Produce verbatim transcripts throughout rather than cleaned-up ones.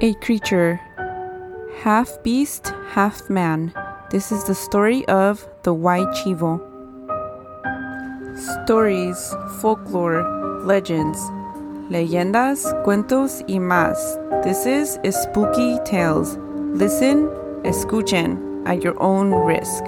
A creature, half beast, half man. This is the story of the Huay Chivo. Stories, folklore, legends, leyendas, cuentos y más. This is Spooky Tales. Listen, escuchen at your own risk.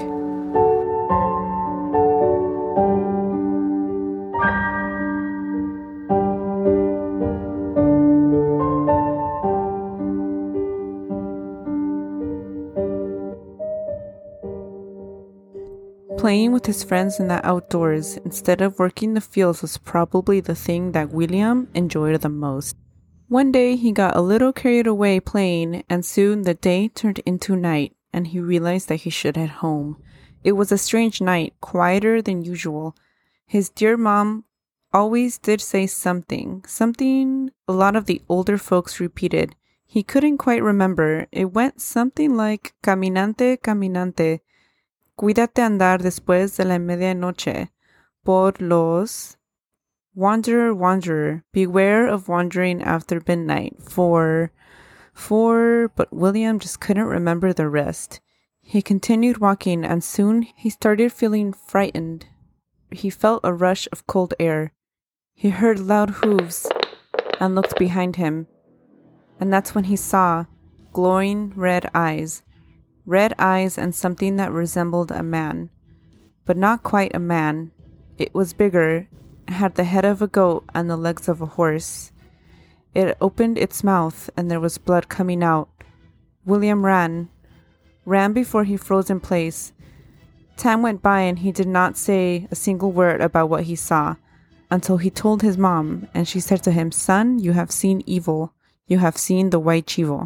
Playing with his friends in the outdoors instead of working the fields was probably the thing that William enjoyed the most. One day he got a little carried away playing, and soon the day turned into night, and he realized that he should head home. It was a strange night, quieter than usual. His dear mom always did say something, something a lot of the older folks repeated. He couldn't quite remember. It went something like, Caminante, caminante, cuídate andar después de la medianoche, por los... Wanderer, wanderer, beware of wandering after midnight, for... For... But William just couldn't remember the rest. He continued walking, and soon he started feeling frightened. He felt a rush of cold air. He heard loud hooves and looked behind him. And that's when he saw glowing red eyes. Red eyes and something that resembled a man. But not quite a man. It was bigger, had the head of a goat and the legs of a horse. It opened its mouth and there was blood coming out. William ran. Ran before he froze in place. Time went by and he did not say a single word about what he saw until he told his mom, and she said to him, "Son, you have seen evil. You have seen the Huay Chivo."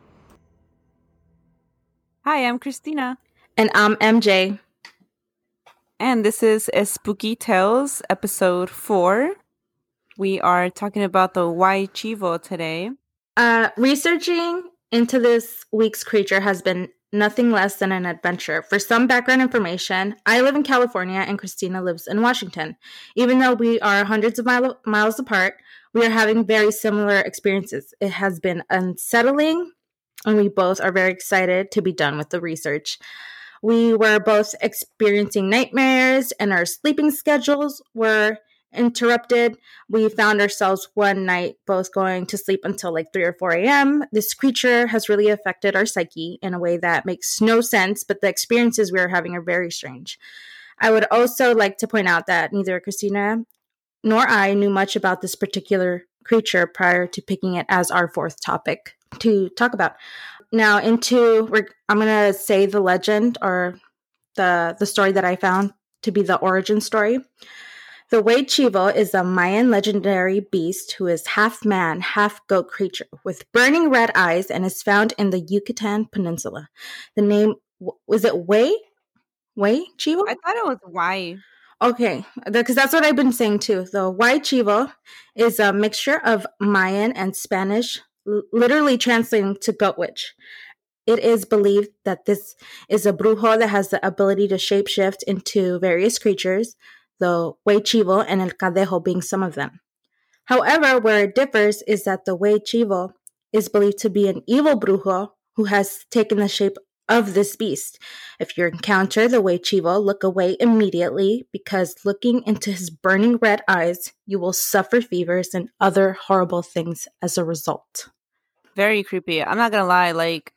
Hi, I'm Christina. And I'm M J. And this is a Spooky Tales, episode four. We are talking about the Huay Chivo today. Uh, researching into this week's creature has been nothing less than an adventure. For some background information, I live in California and Christina lives in Washington. Even though we are hundreds of mile- miles apart, we are having very similar experiences. It has been unsettling, and we both are very excited to be done with the research. We were both experiencing nightmares, and our sleeping schedules were interrupted. We found ourselves one night both going to sleep until like three or four a.m. This creature has really affected our psyche in a way that makes no sense, but the experiences we are having are very strange. I would also like to point out that neither Christina nor I knew much about this particular creature prior to picking it as our fourth topic to talk about. Now, into we're, I'm going to say the legend or the the story that I found to be the origin story. The Huay Chivo is a Mayan legendary beast who is half man, half goat creature with burning red eyes and is found in the Yucatan Peninsula. The name, was it Huay? Huay Chivo? I thought it was Huay. Okay, because that's what I've been saying too. The Huay Chivo is a mixture of Mayan and Spanish, l- literally translating to goat witch. It is believed that this is a brujo that has the ability to shapeshift into various creatures, the Huay Chivo and El Cadejo being some of them. However, where it differs is that the Huay Chivo is believed to be an evil brujo who has taken the shape of this beast. If you encounter the Huay Chivo, look away immediately, because looking into his burning red eyes, you will suffer fevers and other horrible things as a result. Very creepy. I'm not gonna lie, like,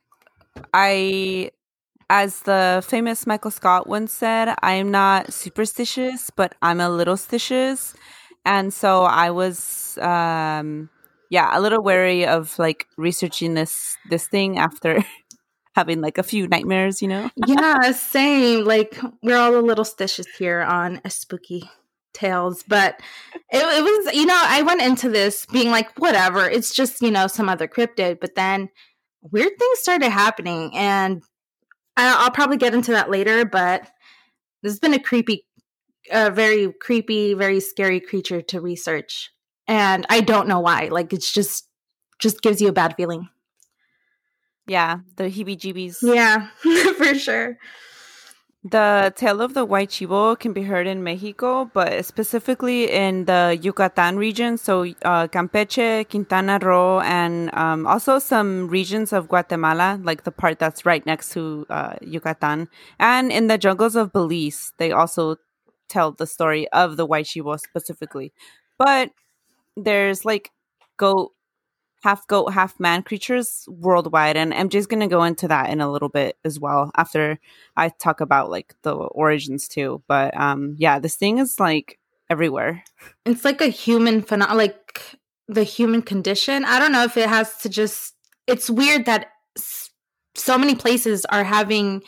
I... As the famous Michael Scott once said, I'm not superstitious, but I'm a little stitious. And so I was, um, yeah, a little wary of like researching this this thing after having like a few nightmares, you know? Yeah, same. Like, we're all a little stitious here on a Spooky Tales. But it, it was, you know, I went into this being like, whatever, it's just, you know, some other cryptid. But then weird things started happening, and I'll probably get into that later, but this has been a creepy, a very creepy, very scary creature to research. And I don't know why. Like, it's just, just gives you a bad feeling. Yeah, the heebie-jeebies. Yeah, for sure. The tale of the white chivo can be heard in Mexico, but specifically in the Yucatan region. So uh, Campeche, Quintana Roo, and um, also some regions of Guatemala, like the part that's right next to uh, Yucatan. And in the jungles of Belize, they also tell the story of the white chivo specifically. But there's like goat half goat, half man creatures worldwide. And I'm just going to go into that in a little bit as well after I talk about like the origins too. But um, yeah, this thing is like everywhere. It's like a human phenomenon, like the human condition. I don't know if it has to just, it's weird that s- so many places are having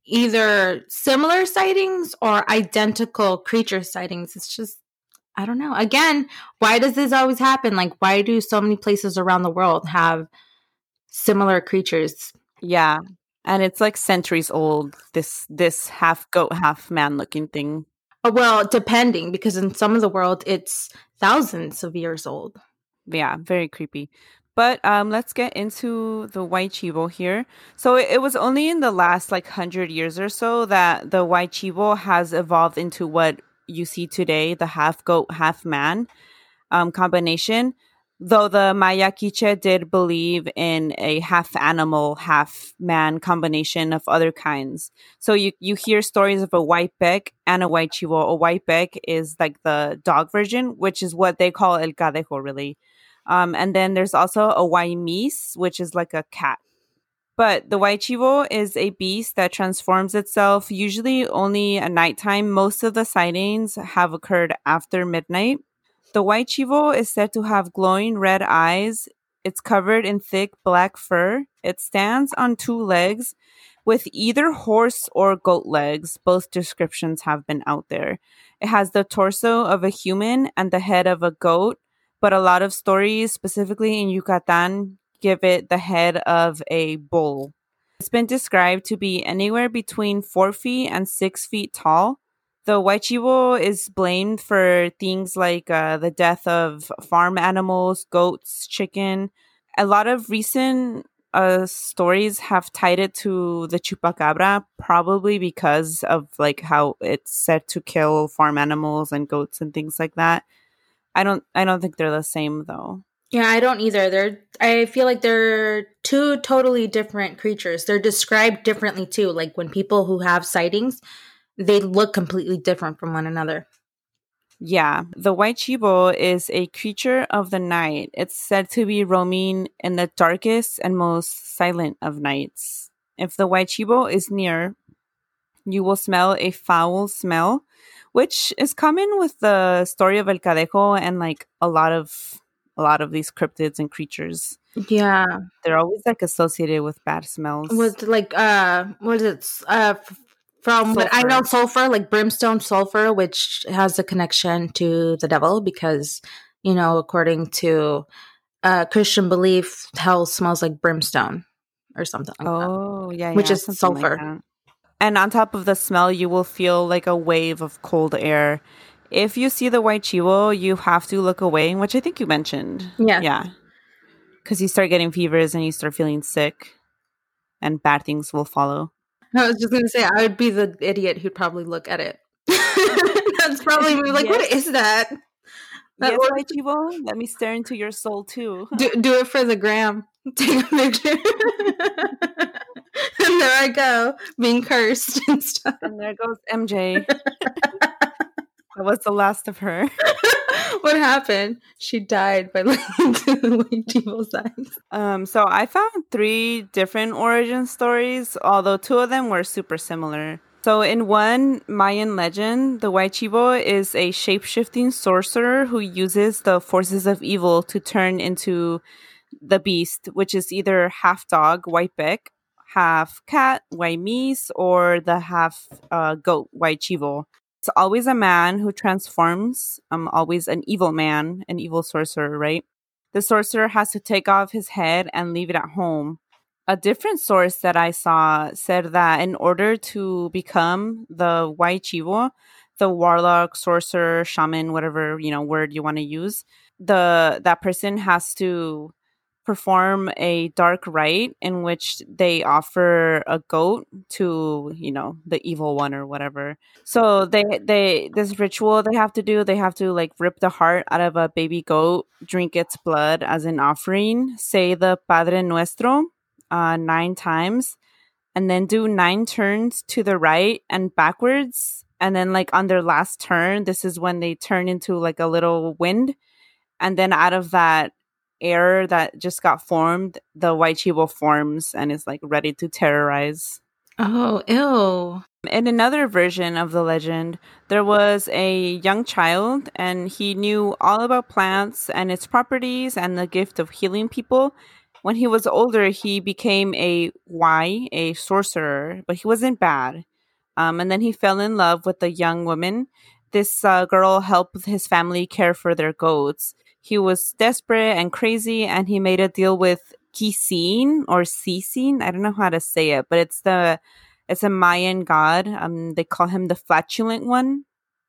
either similar sightings or identical creature sightings. It's just, I don't know. Again, why does this always happen? Like, why do so many places around the world have similar creatures? Yeah. And it's like centuries old, this this half goat, half man looking thing. Uh, Well, depending, because in some of the world, it's thousands of years old. Yeah, very creepy. But um, let's get into the white chivo here. So it, it was only in the last like hundred years or so that the white chivo has evolved into what you see today, the half goat, half man um, combination. Though the Maya Quiche did believe in a half animal, half man combination of other kinds. So you, you hear stories of a white beck and a white chivo. A white beck is like the dog version, which is what they call el cadejo, really. Um, and then there's also a white mis, which is like a cat. But the white chivo is a beast that transforms itself usually only at nighttime. Most of the sightings have occurred after midnight. The white chivo is said to have glowing red eyes. It's covered in thick black fur. It stands on two legs with either horse or goat legs. Both descriptions have been out there. It has the torso of a human and the head of a goat, but a lot of stories, specifically in Yucatan, give it the head of a bull. It's been described to be anywhere between four feet and six feet tall. The white chivo is blamed for things like uh, the death of farm animals, goats, chicken. A lot of recent uh, stories have tied it to the chupacabra, probably because of like how it's said to kill farm animals and goats and things like that. I don't, I don't think they're the same though. Yeah, I don't either. They're I feel like they're two totally different creatures. They're described differently too. Like when people who have sightings, they look completely different from one another. Yeah, the white chivo is a creature of the night. It's said to be roaming in the darkest and most silent of nights. If the white chivo is near, you will smell a foul smell, which is common with the story of El Cadejo and like a lot of a lot of these cryptids and creatures. Yeah, They're always like associated with bad smells. with like uh, what is it? Uh, f- from what I know, Sulfur. sulfur, like brimstone sulfur, which has a connection to the devil because you know, according to uh Christian belief, hell smells like brimstone or something like that, Oh, yeah, which yeah, is something like sulfur. that. And on top of the smell, you will feel like a wave of cold air. If you see the white chivo, you have to look away, which I think you mentioned. Yeah. Yeah. Because you start getting fevers and you start feeling sick, and bad things will follow. I was just gonna say I would be the idiot who'd probably look at it. That's probably me. Like, what Yes. is that? That Yes, or white chivo. Let me stare into your soul too. do, do it for the gram. Take a picture. And there I go, being cursed and stuff. And there goes M J. That was the last of her. What happened? She died by looking to the white people's eyes. Um, so I found three different origin stories, although two of them were super similar. So in one Mayan legend, the white chivo is a shape-shifting sorcerer who uses the forces of evil to turn into the beast, which is either half dog, white beck, half cat, white mis, or the half uh, goat, white chivo. It's always a man who transforms, um, always an evil man, an evil sorcerer, right? The sorcerer has to take off his head and leave it at home. A different source that I saw said that in order to become the white chivo, the warlock, sorcerer, shaman, whatever, you know, word you want to use, the that person has to perform a dark rite in which they offer a goat to, you know, the evil one or whatever. So they they this ritual they have to do, they have to like rip the heart out of a baby goat, drink its blood as an offering, say the Padre Nuestro uh, nine times, and then do nine turns to the right and backwards. And then like on their last turn, this is when they turn into like a little wind. And then out of that air that just got formed, the white chivo forms and is like ready to terrorize. Oh, ew. In another version of the legend, there was a young child and he knew all about plants and its properties and the gift of healing people. When he was older, he became a Y, a sorcerer, but he wasn't bad. Um, and then he fell in love with a young woman. This uh, girl helped his family care for their goats. He was desperate and crazy, and he made a deal with Kisin or Sisin. I don't know how to say it, but it's the it's a Mayan god. Um, they call him the flatulent one.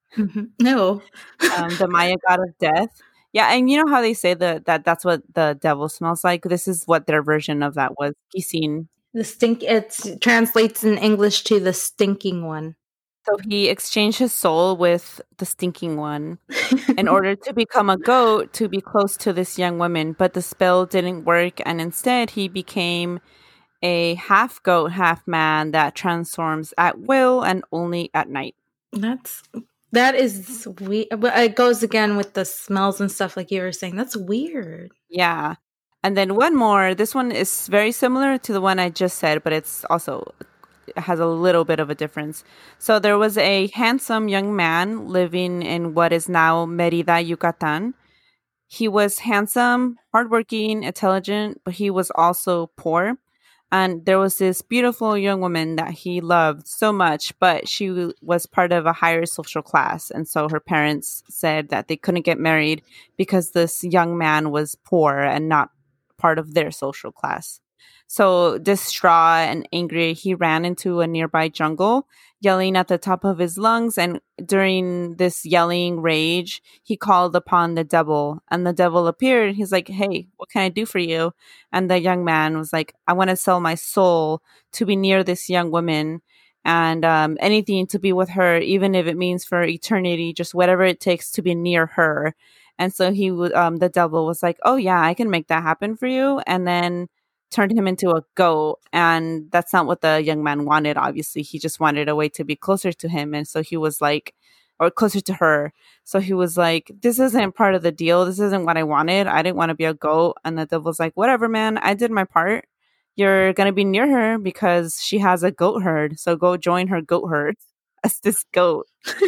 No. Um, the Maya god of death. Yeah, and you know how they say that that that's what the devil smells like. This is what their version of that was. Kisin. The stink. It translates in English to the stinking one. So he exchanged his soul with the stinking one in order to become a goat to be close to this young woman. But the spell didn't work, and instead he became a half goat, half man that transforms at will and only at night. That's that is weird. But it goes again with the smells and stuff, like you were saying. That's weird. Yeah. And then one more. This one is very similar to the one I just said, but it's also has a little bit of a difference. So there was a handsome young man living in what is now Merida, Yucatan. He was handsome, hardworking, intelligent, but he was also poor. And there was this beautiful young woman that he loved so much, but she was part of a higher social class. And so her parents said that they couldn't get married because this young man was poor and not part of their social class. So distraught and angry, he ran into a nearby jungle, yelling at the top of his lungs. And during this yelling rage, he called upon the devil, and the devil appeared. And he's like, "Hey, what can I do for you?" And the young man was like, "I want to sell my soul to be near this young woman, and um, anything to be with her, even if it means for eternity, just whatever it takes to be near her." And so he would, um, the devil was like, "Oh yeah, I can make that happen for you." And then turned him into a goat, and that's not what the young man wanted. Obviously, he just wanted a way to be closer to him, and so he was like, or closer to her. So he was like, "This isn't part of the deal. This isn't what I wanted. I didn't want to be a goat." And the devil's like, "Whatever, man. I did my part. You're gonna be near her because she has a goat herd. So go join her goat herd as this goat."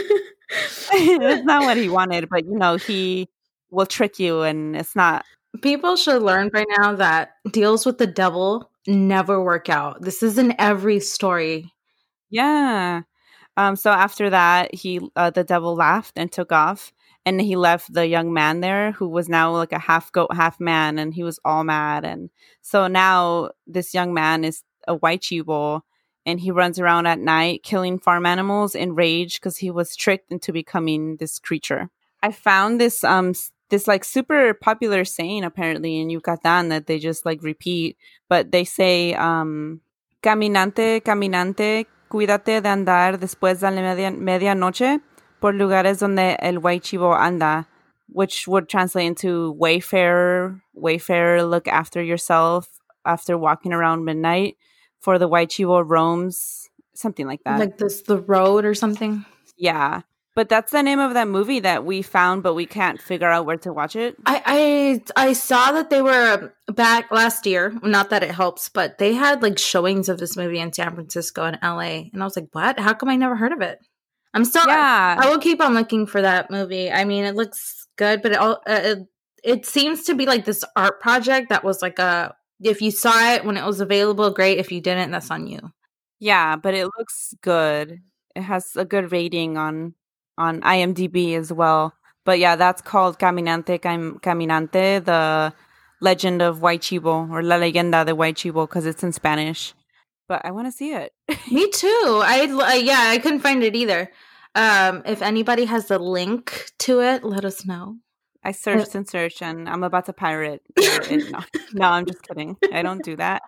That's not what he wanted, but you know, he will trick you, and it's not. People should learn by now that deals with the devil never work out. This is in every story. Yeah. Um, so after that, he uh, the devil laughed and took off, and he left the young man there, who was now like a half goat, half man, and he was all mad. And so now this young man is a white chivo, and he runs around at night killing farm animals in rage because he was tricked into becoming this creature. I found this um this like super popular saying apparently in Yucatan that they just like repeat, but they say um caminante, caminante, cuídate de andar después de la media, medianoche por lugares donde el white chivo anda, which would translate into wayfarer, wayfarer, look after yourself after walking around midnight, for the white chivo roams, something like that. Like this, the road or something? Yeah. But that's the name of that movie that we found, but we can't figure out where to watch it. I I, I saw that they were back last year. Not that it helps, but they had like showings of this movie in San Francisco and L A. And I was like, what? How come I never heard of it? I'm still, Yeah. I, I will keep on looking for that movie. I mean, it looks good, but it, all, uh, it, it seems to be like this art project that was like a, if you saw it when it was available, great. If you didn't, that's on you. Yeah, but it looks good. It has a good rating on on IMDb as well. But yeah, that's called Caminante Cam- Caminante, the legend of White Chivo, or La Leyenda de White Chivo, because it's in Spanish. But I want to see it. Me too. I uh, yeah, I couldn't find it either. Um, if anybody has the link to it, let us know. I searched and searched, and I'm about to pirate it. No, no, I'm just kidding. I don't do that.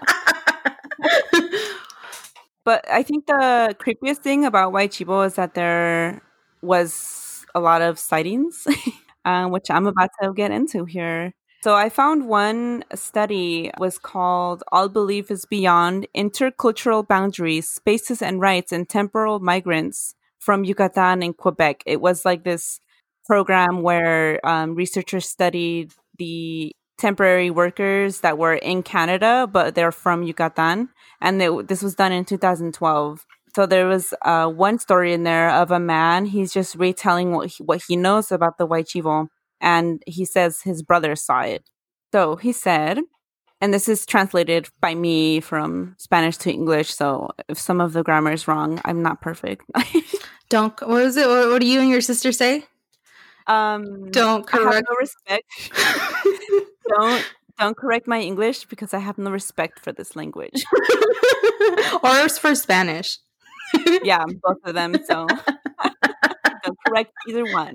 But I think the creepiest thing about White Chivo is that there was a lot of sightings, uh, which I'm about to get into here. So I found one study was called All Belief is Beyond Intercultural Boundaries, Spaces and Rights in Temporal Migrants from Yucatan and Quebec. It was like this program where um, researchers studied the temporary workers that were in Canada, but they're from Yucatan. And they, this was done in two thousand twelve. So there was uh, one story in there of a man. He's just retelling what he, what he knows about the White Chivo. And he says his brother saw it. So he said, and this is translated by me from Spanish to English. So if some of the grammar is wrong, I'm not perfect. Don't, what was it? What, what do you and your sister say? Um, don't correct. I have no respect. don't, don't correct my English because I have no respect for this language. Or for Spanish. Yeah, both of them. So don't correct either one.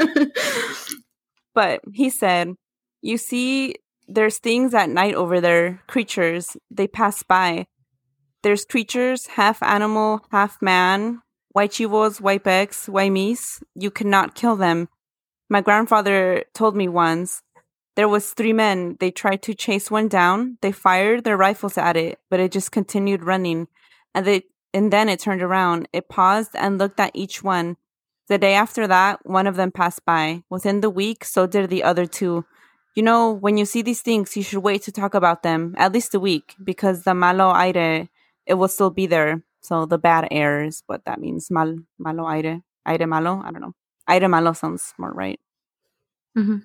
But he said, you see, there's things at night over there, creatures, they pass by. There's creatures, half animal, half man, White Chivos, White Becks, Waimis. You cannot kill them. My grandfather told me once, there was three men. They tried to chase one down. They fired their rifles at it, but it just continued running. And they and then it turned around. It paused and looked at each one. The day after that, one of them passed by. Within the week, so did the other two. You know, when you see these things, you should wait to talk about them, at least a week, because the malo aire, it will still be there. So the bad air is what that means. Mal, malo aire. Aire malo? I don't know. Aire malo sounds more right. Mm-hmm.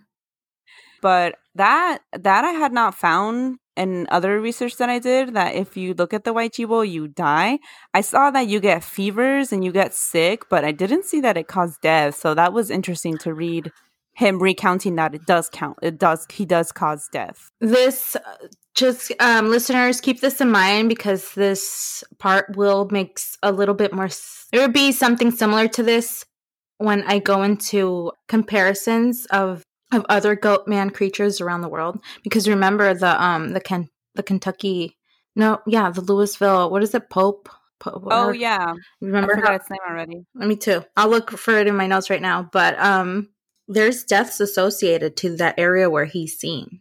But that that I had not found in other research that I did, that if you look at the White Chivo, you die. I saw that you get fevers and you get sick, but I didn't see that it caused death. So that was interesting to read him recounting that it does count. It does. He does cause death. This, just um, listeners, keep this in mind because this part will make a little bit more. There would be something similar to this when I go into comparisons of of other goat man creatures around the world. Because remember the um the Ken the Kentucky no yeah the Louisville, what is it, Pope? Pope oh yeah, remember I forgot how, its name already. Me too. I'll look for it in my notes right now. But um, there's deaths associated to that area where he's seen.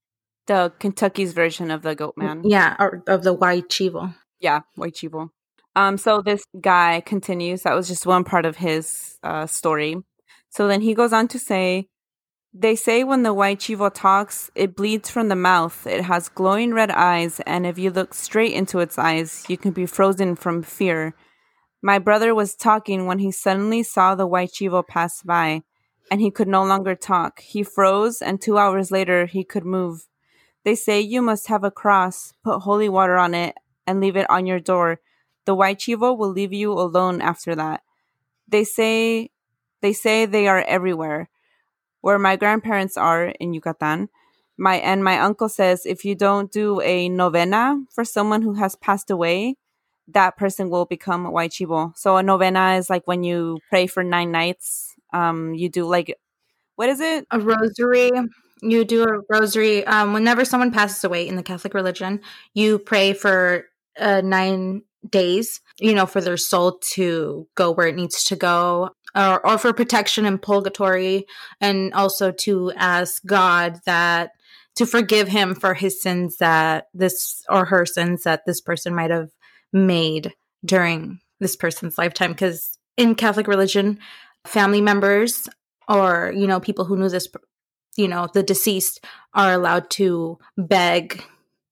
The Kentucky's version of the goat man. Yeah, or of the White Chivo. Yeah, White Chivo. Um, so this guy continues. That was just one part of his uh, story. So then he goes on to say, they say when the White Chivo talks, it bleeds from the mouth. It has glowing red eyes, and if you look straight into its eyes, you can be frozen from fear. My brother was talking when he suddenly saw the White Chivo pass by, and he could no longer talk. He froze, and two hours later, he could move. They say you must have a cross, put holy water on it, and leave it on your door. The White Chivo will leave you alone after that. They say, they say they are everywhere. Where my grandparents are in Yucatan, my and my uncle says if you don't do a novena for someone who has passed away, that person will become a White Chivo. So a novena is like when you pray for nine nights. Um, you do like, what is it? A rosary. You do a rosary. Um, whenever someone passes away in the Catholic religion, you pray for uh, nine days, you know, for their soul to go where it needs to go. Or, or for protection in purgatory, and also to ask God that to forgive him for his sins that this or her sins that this person might have made during this person's lifetime. Because in Catholic religion, family members or, you know, people who knew this, you know, the deceased are allowed to beg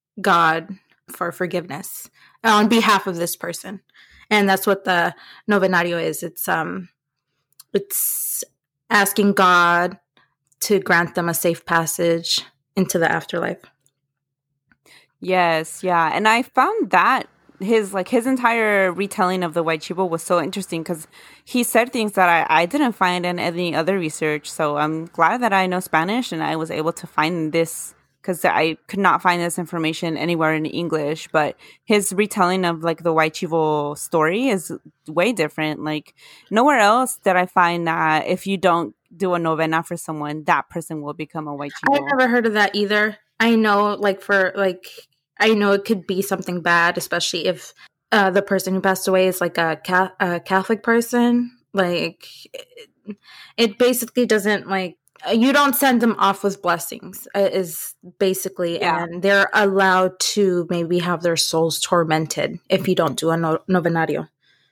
God for forgiveness on behalf of this person. And that's what the novenario is. It's, um, It's asking God to grant them a safe passage into the afterlife. Yes, yeah. And I found that his like his entire retelling of the White Chivo was so interesting because he said things that I, I didn't find in any other research. So I'm glad that I know Spanish and I was able to find this because I could not find this information anywhere in English. But his retelling of like the White Chivo story is way different. Like nowhere else did I find that if you don't do a novena for someone, that person will become a white I've chivo. never heard of that either. I know, like, for, like, I know it could be something bad, especially if uh, the person who passed away is, like, a, ca- a Catholic person. Like, it, it basically doesn't, like, you don't send them off with blessings, uh, is basically, Yeah. and they're allowed to maybe have their souls tormented if you don't do a no- novenario.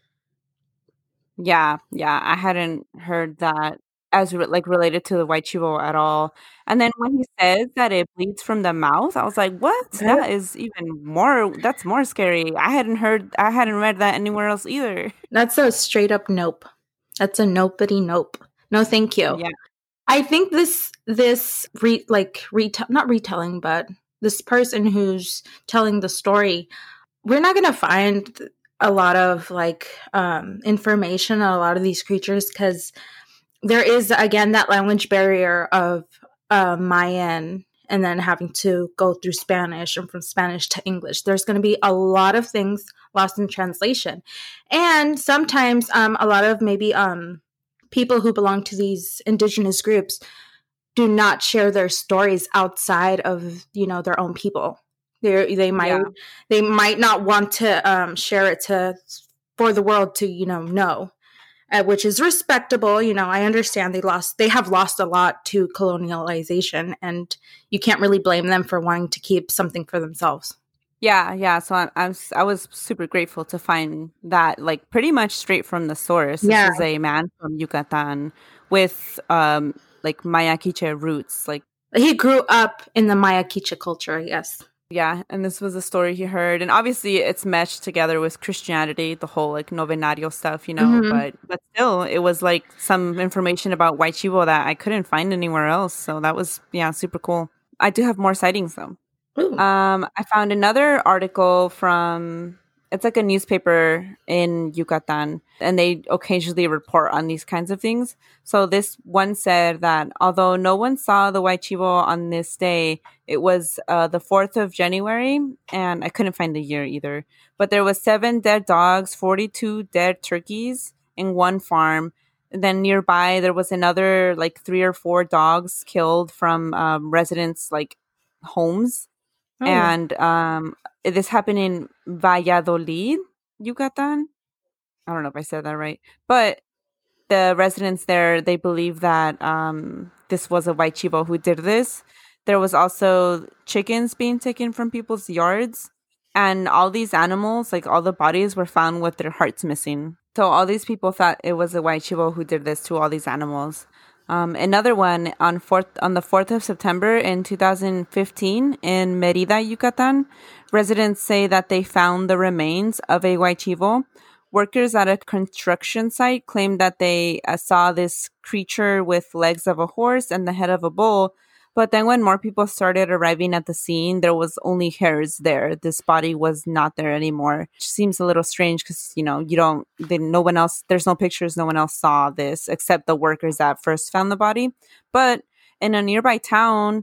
Yeah, yeah, I hadn't heard that as re- like related to the white chivo at all. And then when he says that it bleeds from the mouth, I was like, "What? That is even more. That's more scary." I hadn't heard, I hadn't read that anywhere else either. That's a straight up nope. That's a nopity nope. No, thank you. Yeah, I think this this re, like retell not retelling, but this person who's telling the story, we're not gonna find a lot of like um, information on a lot of these creatures because there is again that language barrier of uh, Mayan and then having to go through Spanish and from Spanish to English. There's going to be a lot of things lost in translation, and sometimes um, a lot of maybe um, people who belong to these indigenous groups do not share their stories outside of you know their own people. They they might yeah, they might not want to um, share it to for the world to you know know, uh, which is respectable. You know, I understand they lost they have lost a lot to colonialization, and you can't really blame them for wanting to keep something for themselves. yeah, yeah. So I, I'm, s- I was super grateful to find that, like, pretty much straight from the source. This Yeah, is a man from Yucatan with, um, like Maya Quiche roots, like. he grew up in the Maya Quiche culture. Yes. Yeah, and this was a story he heard, and obviously it's meshed together with Christianity, the whole like novenario stuff, you know. Mm-hmm. But but still, it was like some information about White Chivo that I couldn't find anywhere else. So that was yeah, super cool. I do have more sightings though. Ooh. Um, I found another article from it's like a newspaper in Yucatan, and they occasionally report on these kinds of things. So this one said that although no one saw the white chivo on this day, it was uh, the fourth of January, and I couldn't find the year either. But there was seven dead dogs, forty-two dead turkeys in one farm. And then nearby, there was another like three or four dogs killed from um, residents' like homes. Oh. And um, this happened in Valladolid, Yucatan. I don't know if I said that right, but the residents there, they believe that um, this was a white chivo who did this. There was also chickens being taken from people's yards, and all these animals, like all the bodies, were found with their hearts missing. So all these people thought it was a white chivo who did this to all these animals. Um, another one on fourth on the fourth of September in two thousand fifteen in Merida, Yucatan, residents say that they found the remains of a white chivo. Workers at a construction site claimed that they uh, saw this creature with legs of a horse and the head of a bull. But then when more people started arriving at the scene, there was only hairs there. This body was not there anymore. Which seems a little strange because, you know, you don't, they, no one else, there's no pictures, no one else saw this except the workers that first found the body. But in a nearby town,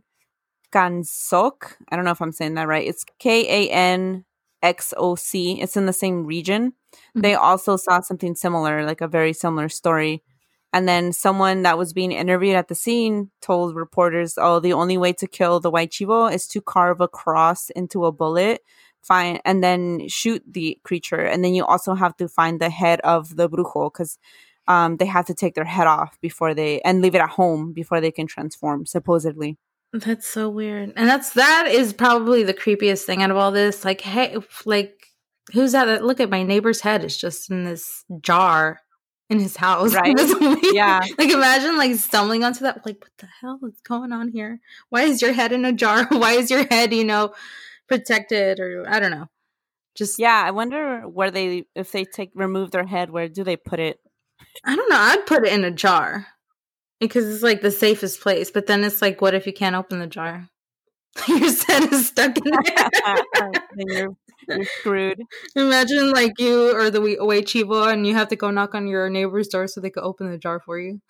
Kansoc, I don't know if I'm saying that right. It's K A N X O C. It's in the same region. Mm-hmm. They also saw something similar, like a very similar story. And then someone that was being interviewed at the scene told reporters, oh, the only way to kill the white chivo is to carve a cross into a bullet, find, and then shoot the creature. And then you also have to find the head of the brujo because um, they have to take their head off before they, and leave it at home before they can transform, supposedly. That's so weird. And that's that is probably the creepiest thing out of all this. Like, hey, like who's that? Look at my neighbor's head. It's just in this jar in his house. Right? Yeah. Like imagine like stumbling onto that. Like, what the hell is going on here? Why is your head in a jar? Why is your head, you know, protected? Or I don't know. Just yeah. I wonder where they, if they take remove their head, where do they put it? I don't know. I'd put it in a jar. Because it's like the safest place. But then it's like, what if you can't open the jar? Your head is stuck in there. Then you're, you're screwed. Imagine like you or the white chivo and you have to go knock on your neighbor's door so they could open the jar for you.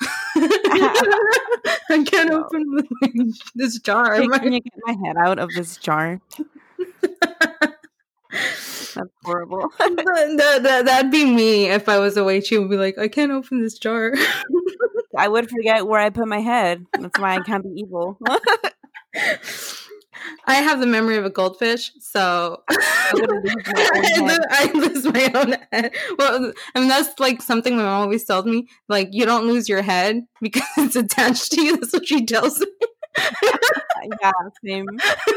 I can't No. open this jar. Hey, can you get my head out of this jar? That's horrible. that, that, that, that'd be me if I was a white chivo. Be like, I can't open this jar. I would forget where I put my head. That's why I can't be evil. I have the memory of a goldfish, so I would lose my own head. I lose my own head. Well, and that's like something my mom always told me. Like, you don't lose your head because it's attached to you. That's what she tells me. Yeah, same.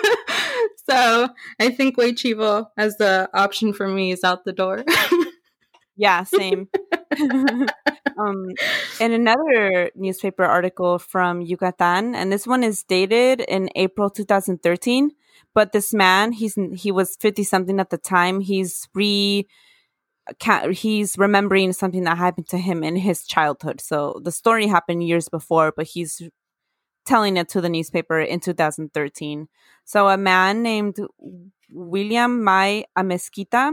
So I think Way Chivo as the option for me is out the door. Yeah, same. um, in another newspaper article from Yucatan, and this one is dated in April two thousand thirteen. But this man, he's he was fifty something at the time. He's re he's remembering something that happened to him in his childhood. So the story happened years before, but he's telling it to the newspaper in two thousand thirteen. So a man named William May Amezquita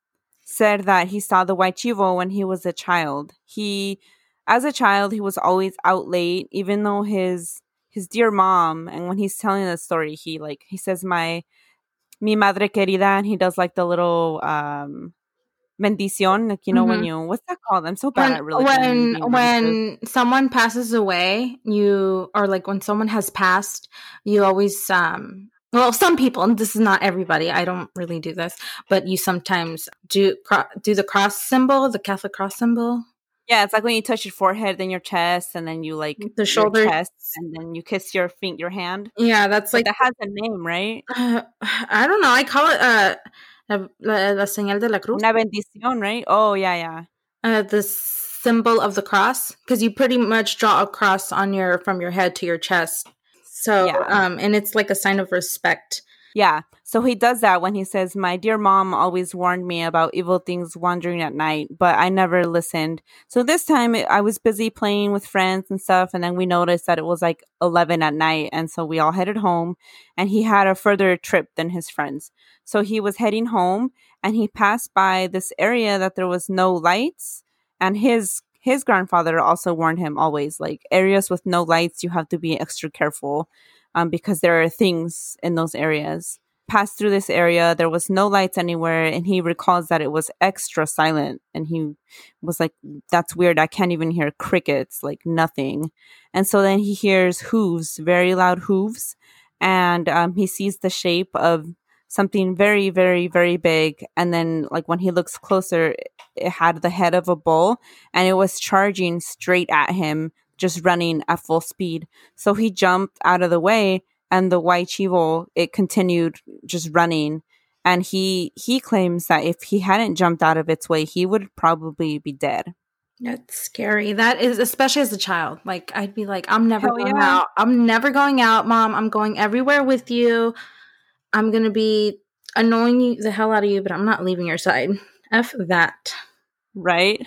said that he saw the White Chivo when he was a child. He, as a child, he was always out late, even though his his dear mom, and when he's telling the story, he like he says my mi madre querida, and he does like the little um bendición, like you know mm-hmm. when you what's that called? I'm so bad when, at religion. When when someone passes away, you or like when someone has passed, you always um. Well, some people, and this is not everybody, I don't really do this, but you sometimes do cro- do the cross symbol, the Catholic cross symbol. Yeah, it's like when you touch your forehead, then your chest, and then you like the shoulder, chest, and then you kiss your feet, your hand. Yeah, that's like but that has a name, right? Uh, I don't know. I call it uh, la, la, la señal de la cruz. Una bendición, right? Oh, yeah, yeah. Uh, the symbol of the cross, because you pretty much draw a cross on your from your head to your chest. So, yeah. um, and it's like a sign of respect. Yeah. So he does that when he says, my dear mom always warned me about evil things wandering at night, but I never listened. So this time it, I was busy playing with friends and stuff. And then we noticed that it was like eleven at night. And so we all headed home, and he had a further trip than his friends. So he was heading home, and he passed by this area that there was no lights, and his His grandfather also warned him always, like, areas with no lights, you have to be extra careful um, because there are things in those areas. Passed through this area, there was no lights anywhere, and he recalls that it was extra silent. And he was like, that's weird. I can't even hear crickets, like nothing. And so then he hears hooves, very loud hooves, and um, he sees the shape of something very, very, very big. And then, like, when he looks closer, it had the head of a bull, and it was charging straight at him, just running at full speed. So he jumped out of the way, and the White Chivo, it continued just running. And he he claims that if he hadn't jumped out of its way, he would probably be dead. That's scary. That is, especially as a child. Like, I'd be like, I'm never Hell going yeah. out. I'm never going out, Mom. I'm going everywhere with you. I'm going to be annoying you the hell out of you, but I'm not leaving your side. F that. Right?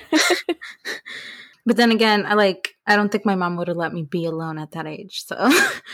But then again, I like, I don't think my mom would have let me be alone at that age. So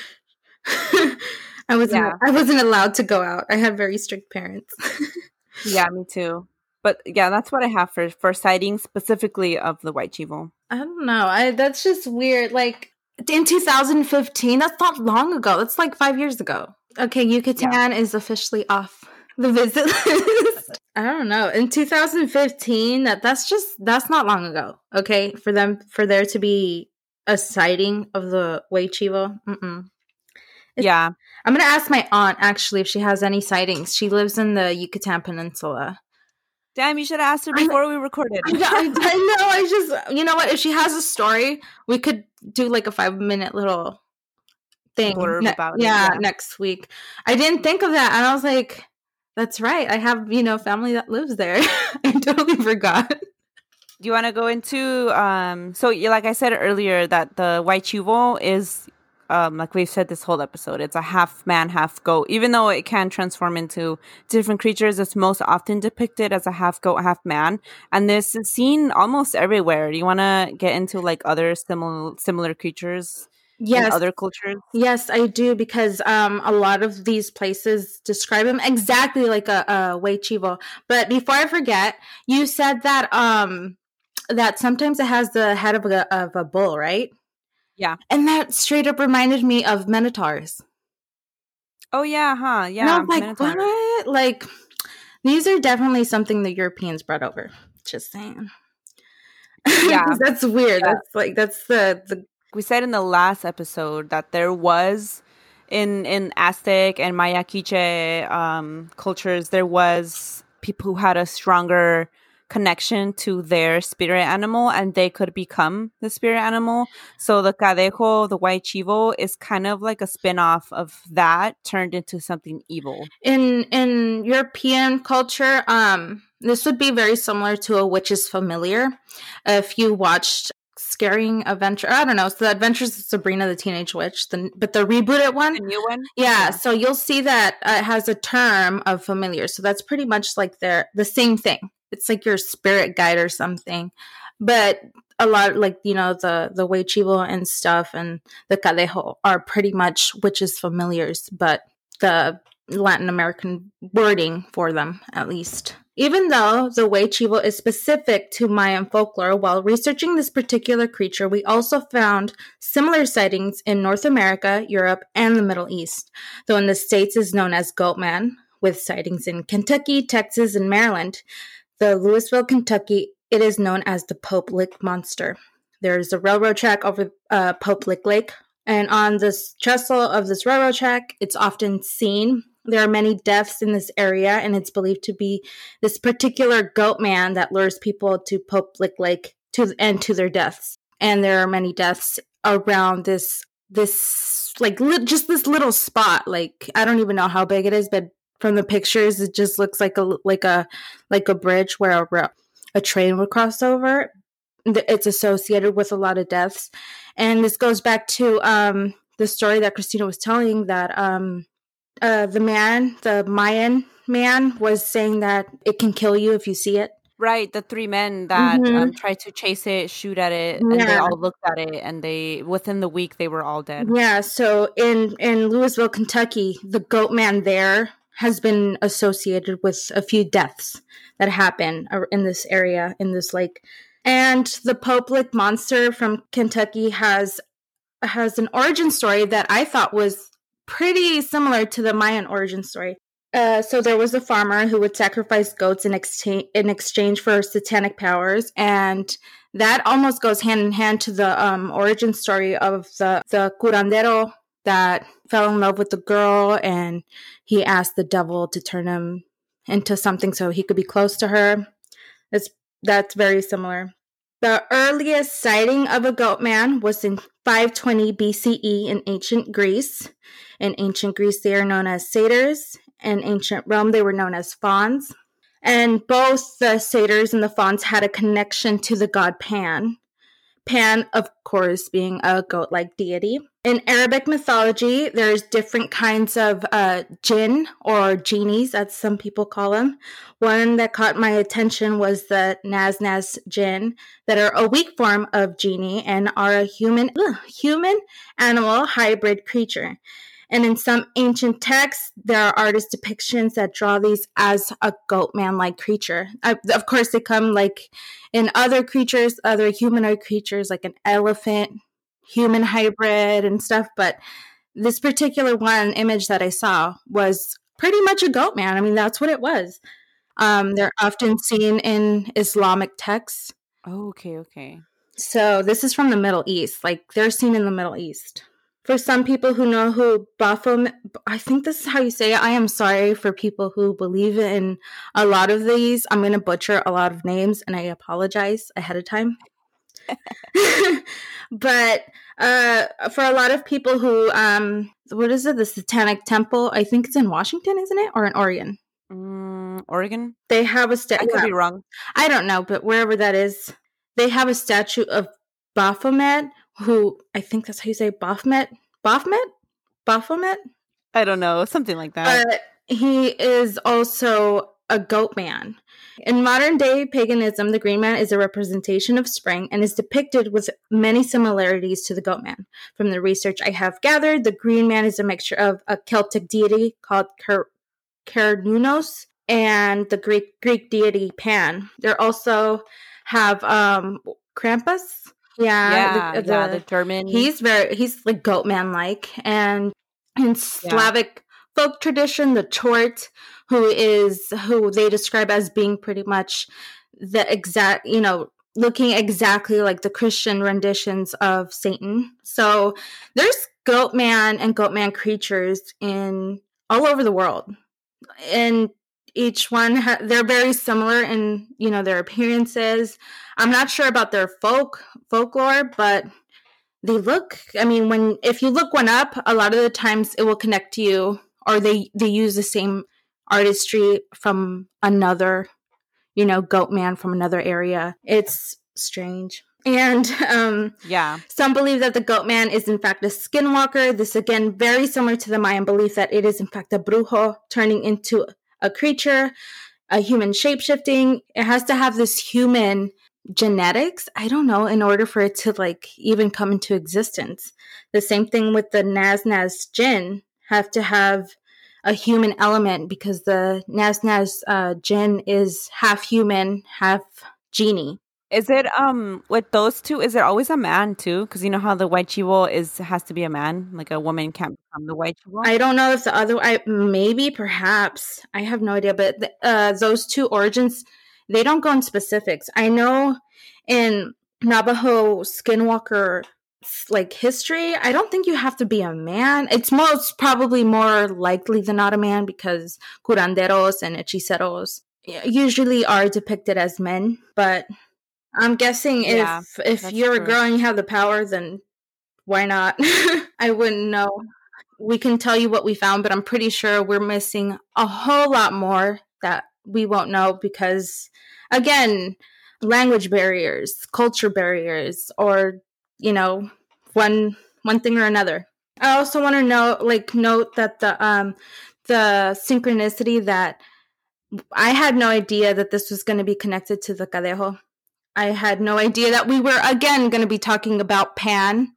I wasn't, yeah. I wasn't allowed to go out. I had very strict parents. Yeah, me too. But yeah, that's what I have for, for sightings specifically of the White Chivo. I don't know. I, that's just weird. Like, in two thousand fifteen, that's not long ago. That's like five years ago. Okay, Yucatan yeah. is officially off the visit list. I don't know. In two thousand fifteen, that that's just that's not long ago. Okay, for them for there to be a sighting of the White Chivo. Mm-mm. Yeah, I'm gonna ask my aunt actually if she has any sightings. She lives in the Yucatan Peninsula. Damn, you should have asked her before I, we recorded. I, I, I know. I just, you know what? If she has a story, we could do like a five minute little thing. Ne- about yeah, it, yeah, next week. I didn't think of that, and I was like, "That's right. I have, you know, family that lives there." I totally forgot. Do you want to go into? Um, so, like I said earlier, that the White Chivo is, um, like we've said this whole episode, it's a half man, half goat. Even though it can transform into different creatures, it's most often depicted as a half goat, half man. And this is seen almost everywhere. Do you want to get into like other similar similar creatures? Yes. In other cultures? Yes, I do, because um, a lot of these places describe him exactly like a, a White Chivo. But before I forget, you said that um, that sometimes it has the head of a, of a bull, right? Yeah. And that straight up reminded me of Minotaurs. Oh, yeah, huh? Yeah. And I was like, Minotaur. What? Like, these are definitely something the Europeans brought over. Just saying. Yeah. That's weird. Yeah. That's like that's the the We said in the last episode that there was in in Aztec and Maya Quiche um, cultures, there was people who had a stronger connection to their spirit animal, and they could become the spirit animal. So the Cadejo, the white chivo, is kind of like a spin-off of that turned into something evil. in in European culture, um, this would be very similar to a witch's familiar. If you watched Scaring Adventure, I don't know, it's the Adventures of Sabrina the Teenage Witch, the, but the rebooted one, The new one, yeah, yeah. So you'll see that uh, it has a term of familiar. So that's pretty much like they're the same thing. It's like your spirit guide or something, but a lot like you know the the Weichivo and stuff and the Cadejo are pretty much witches familiars, but the Latin American wording for them, at least. Even though the Weichivo is specific to Mayan folklore, while researching this particular creature, we also found similar sightings in North America, Europe, and the Middle East, though in the States is known as Goatman, with sightings in Kentucky, Texas, and Maryland. The Louisville, Kentucky, it is known as the Pope Lick Monster. There's a railroad track over uh, Pope Lick Lake, and on this trestle of this railroad track, it's often seen. There are many deaths in this area, and it's believed to be this particular goat man that lures people to Pope Lick Lake to and to their deaths. And there are many deaths around this this like li- just this little spot. Like I don't even know how big it is, but from the pictures, it just looks like a like a like a bridge where a, a train would cross over. It's associated with a lot of deaths, and this goes back to um, the story that Christina was telling that. Um, Uh, the man, the Mayan man, was saying that it can kill you if you see it. Right, the three men that Mhm. um, tried to chase it, shoot at it, and they Yeah. all looked at it, and they within the week they were all dead. Yeah, so in, in Louisville, Kentucky, the goat man there has been associated with a few deaths that happen ar- in this area, in this lake. And the Pope Lick Monster from Kentucky has has an origin story that I thought was pretty similar to the Mayan origin story. Uh, so there was a farmer who would sacrifice goats in exchange in exchange for satanic powers, and that almost goes hand in hand to the um, origin story of the the curandero that fell in love with the girl, and he asked the devil to turn him into something so he could be close to her. It's that's very similar. The earliest sighting of a goat man was in five twenty B C E in ancient Greece. In ancient Greece, they are known as satyrs. In ancient Rome, they were known as fauns. And both the satyrs and the fauns had a connection to the god Pan. Pan, of course, being a goat-like deity. In Arabic mythology, there's different kinds of uh, jinn, or genies, as some people call them. One that caught my attention was the Nasnas jinn, that are a weak form of genie and are a human ugh, human animal hybrid creature. And in some ancient texts, there are artist depictions that draw these as a goat man-like creature. I, of course, they come like in other creatures, other humanoid creatures, like an elephant, human hybrid, and stuff. But this particular one image that I saw was pretty much a goat man. I mean, that's what it was. Um, they're often seen in Islamic texts. Oh, okay, okay. So this is from the Middle East. Like, they're seen in the Middle East. For some people who know who Baphomet, I think this is how you say it. I am sorry for people who believe in a lot of these. I'm going to butcher a lot of names, and I apologize ahead of time. But uh, for a lot of people who, um, what is it? The Satanic Temple. I think it's in Washington, isn't it? Or in Oregon? Mm, Oregon? They have a statue. I could be wrong. I don't know, but wherever that is, they have a statue of Baphomet, who I think that's how you say Baphomet. Baphomet? Baphomet? I don't know, something like that. But he is also a goat man. In modern day paganism, the green man is a representation of spring and is depicted with many similarities to the goat man. From the research I have gathered, the green man is a mixture of a Celtic deity called Ker- Cernunnos and the Greek Greek deity Pan. They also have um, Krampus. Yeah, Yeah, the, the, yeah, the German. He's very he's like goat man like, and in Slavic yeah. folk tradition, the Chort, who is who they describe as being pretty much the exact, you know, looking exactly like the Christian renditions of Satan. So there's goat man and goat man creatures in all over the world. And each one, ha- they're very similar in, you know, their appearances. I'm not sure about their folk folklore, but they look, I mean, when if you look one up, a lot of the times it will connect to you, or they they use the same artistry from another, you know, goat man from another area. It's strange. And um, Yeah. some believe that the goat man is in fact a skinwalker. This, again, very similar to the Mayan belief that it is in fact a brujo turning into a creature, a human shapeshifting. It has to have this human genetics, I don't know, in order for it to like even come into existence. The same thing with the Naz Naz jinn, have to have a human element because the Naz Naz uh, jinn is half human, half genie. Is it um with those two? Is it always a man too? Because you know how the white chivo is has to be a man, like a woman can't become the white chivo. I don't know if the other, I maybe, perhaps, I have no idea. But the, uh, those two origins, they don't go in specifics. I know in Navajo skinwalker like history, I don't think you have to be a man. It's most probably more likely than not a man because curanderos and hechiceros usually are depicted as men. But I'm guessing Yeah, if if that's you're a true. girl and you have the power, then why not? I wouldn't know. We can tell you what we found, but I'm pretty sure we're missing a whole lot more that we won't know because, again, language barriers, culture barriers, or, you know, one one thing or another. I also want to know, like, note that the um the synchronicity that I had no idea that this was going to be connected to the Cadejo. I had no idea that we were again going to be talking about Pan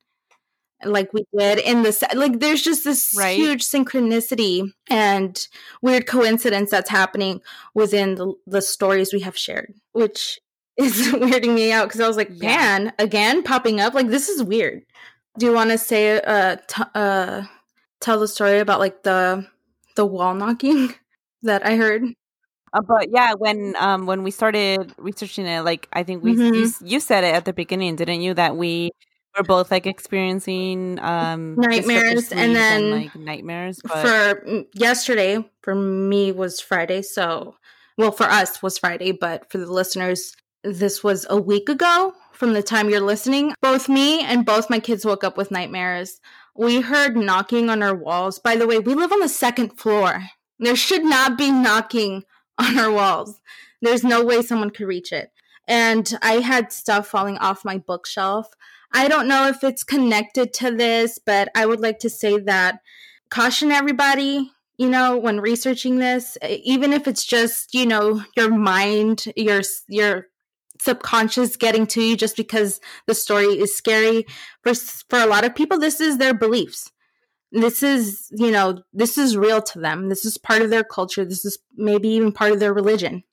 like we did in this, like there's just this Right. huge synchronicity and weird coincidence that's happening within the, the stories we have shared, which is weirding me out because I was like, Yeah. Pan again popping up, like this is weird. Do you want to say uh, t- uh tell the story about like the the wall knocking that I heard? Uh, but yeah, when um when we started researching it, like I think we you Mhm. s- you said it at the beginning, didn't you? That we were both like experiencing um disrupted Nightmares, sleep and then and like nightmares. But for mm, yesterday, for me was Friday. So, well, for us was Friday, but for the listeners, this was a week ago from the time you're listening. Both me and both my kids woke up with nightmares. We heard knocking on our walls. By the way, we live on the second floor. There should not be knocking on our walls. There's no way someone could reach it. And I had stuff falling off my bookshelf. I don't know if it's connected to this, but I would like to say that caution everybody, you know, when researching this, even if it's just, you know, your mind, your your subconscious getting to you just because the story is scary. For for a lot of people, this is their beliefs. This is, you know, this is real to them. This is part of their culture. This is maybe even part of their religion.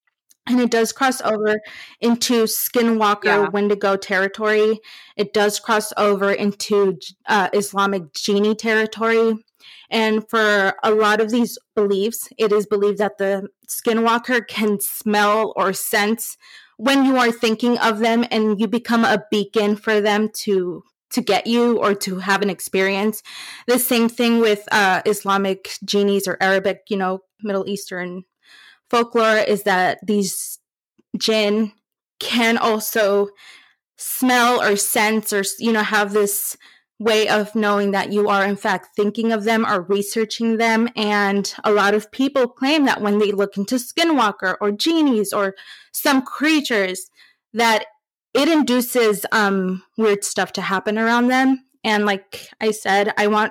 And it does cross over into Skinwalker yeah, Wendigo territory. It does cross over into uh, Islamic genie territory. And for a lot of these beliefs, it is believed that the Skinwalker can smell or sense when you are thinking of them, and you become a beacon for them to to get you or to have an experience. The same thing with uh, Islamic genies or Arabic, you know, Middle Eastern folklore is that these jinn can also smell or sense or, you know, have this way of knowing that you are in fact thinking of them or researching them. And a lot of people claim that when they look into Skinwalker or genies or some creatures, that it induces um, weird stuff to happen around them. And like I said, I want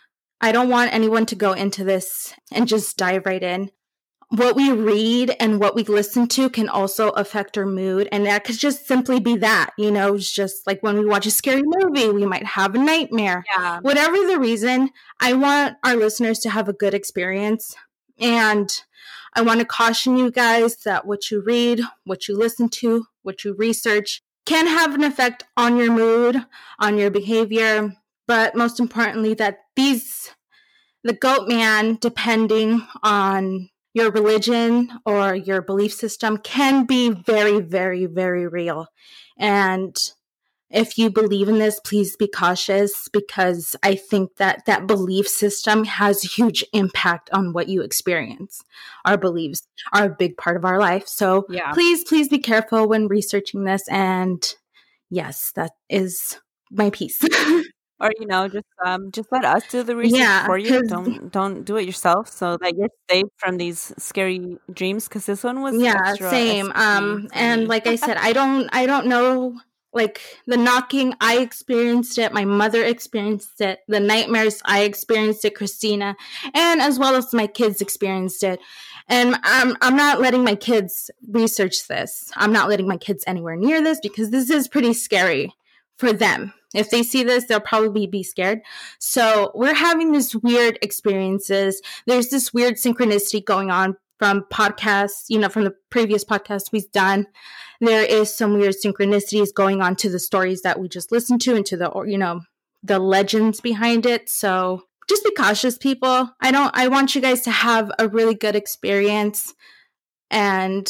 I don't want anyone to go into this and just dive right in. What we read and what we listen to can also affect our mood. And that could just simply be that, you know, it's just like when we watch a scary movie, we might have a nightmare. yeah, Whatever the reason, I want our listeners to have a good experience. And I want to caution you guys that what you read, what you listen to, what you research can have an effect on your mood, on your behavior. But most importantly, that these, the goat man, depending on your religion or your belief system can be very, very, very real. And if you believe in this, please be cautious, because I think that that belief system has a huge impact on what you experience. Our beliefs are a big part of our life. So Yeah. please, please be careful when researching this. And yes, that is my piece. Or, you know, just um, just let us do the research Yeah, for you. 'cause- Don't don't do it yourself, so that you're safe from these scary dreams. Because this one was yeah, extra same. spooky Um, for and me. like I said, I don't, I don't know. Like the knocking, I experienced it. My mother experienced it. The nightmares, I experienced it. Christina, and as well as my kids experienced it. And I'm, I'm not letting my kids research this. I'm not letting my kids anywhere near this, because this is pretty scary for them. If they see this, they'll probably be scared. So we're having this weird experiences. There's this weird synchronicity going on from podcasts, you know, from the previous podcasts we've done. There is some weird synchronicities going on to the stories that we just listened to and to the, you know, the legends behind it. So just be cautious, people. I don't, I want you guys to have a really good experience. And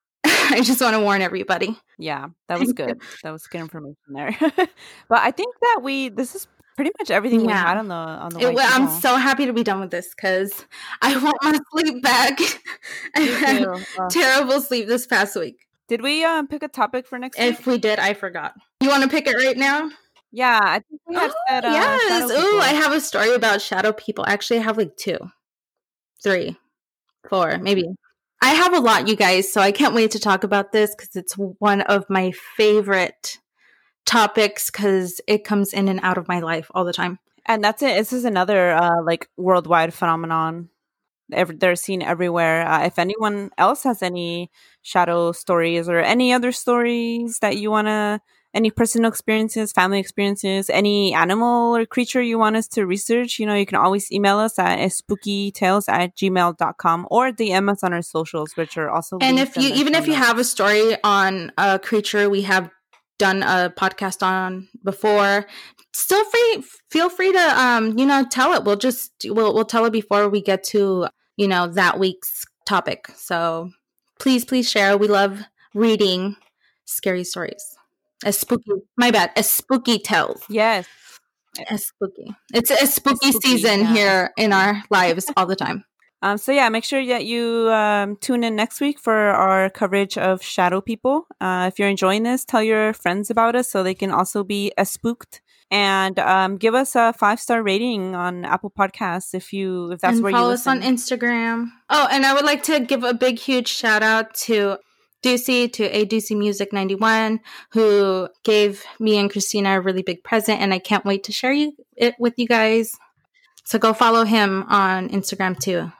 I just want to warn everybody. Yeah, that was good. That was good information there. But I think that we, this is pretty much everything we Yeah. had on the on the It, white I'm people. so happy to be done with this, because I want my sleep back. I Me had too. Uh, terrible sleep this past week. did we um pick a topic for next week? If we did, I forgot. You want to pick it right now? Yeah, I think we had Oh, said uh, yes. shadow Ooh, people. I have a story about shadow people. Actually, I have like two, three, four, maybe. I have a lot, you guys, so I can't wait to talk about this, because it's one of my favorite topics, because it comes in and out of my life all the time. And that's it. This is another uh, like worldwide phenomenon. Every, they're seen everywhere. Uh, if anyone else has any shadow stories or any other stories that you want to, any personal experiences, family experiences, any animal or creature you want us to research, you know, you can always email us at spookytales at gmail dot com or D M us on our socials, which are also And linked if you, in the even show if you notes. have a story on a creature we have done a podcast on before, still free, feel free to, um, you know, tell it. We'll just, we'll, we'll tell it before we get to, you know, that week's topic. So please, please share. We love reading scary stories. A spooky, my bad, a spooky tales. Yes. A spooky. It's a spooky, spooky, season yeah, here spooky. in our lives all the time. Um, so yeah, make sure that you um, tune in next week for our coverage of shadow people. Uh, if you're enjoying this, tell your friends about us so they can also be uh, spooked. And um, give us a five star rating on Apple Podcasts if you if that's and where you follow us listen. on Instagram. Oh, and I would like to give a big, huge shout out to Ducey, to A Ducey Music ninety-one, who gave me and Christina a really big present, and I can't wait to share you, it with you guys. So go follow him on Instagram too,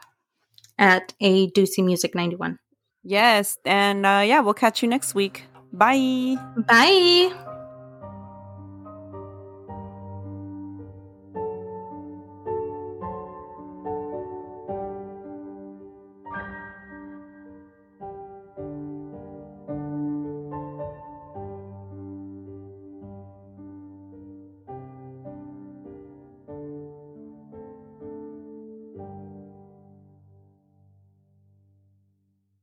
at A Ducey Music ninety-one. Yes, and uh, yeah, we'll catch you next week. Bye. Bye.